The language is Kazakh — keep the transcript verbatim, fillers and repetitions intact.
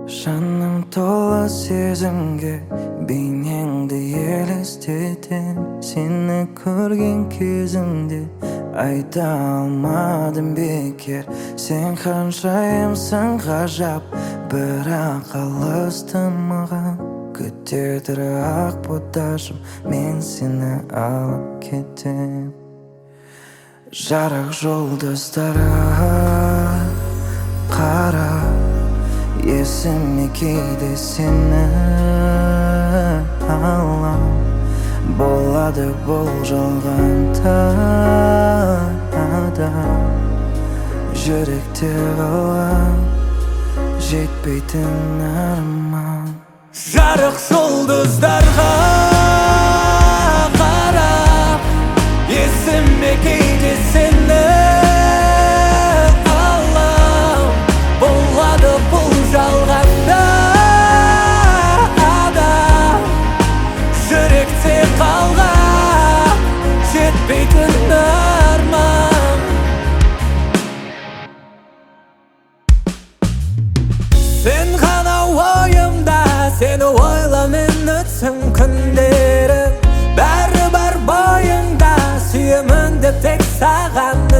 Жаным толы сезімге бейнеңді елестетем. Сені көрген кезімде айта алмадым бекер. Сен ханшайымсың ғажап, бірақ алысты маған. Күтер ақ боташым, мен сені алып кетем. Жарық жұлдыздарға қарап, есіме кейде сені алам. Болады бұл жалғанда жүректе қалған жетпейтін арман. Жарық жұлдыздарға қарап, есіме кейде сені алам. Болады бұл жалғанда жүректе қалған жетпейтін арман. Сен ғана ойымда, сені ойлаумен өтсін күндерім. Бәрі бар бойыңда, сүйемін деп тек саған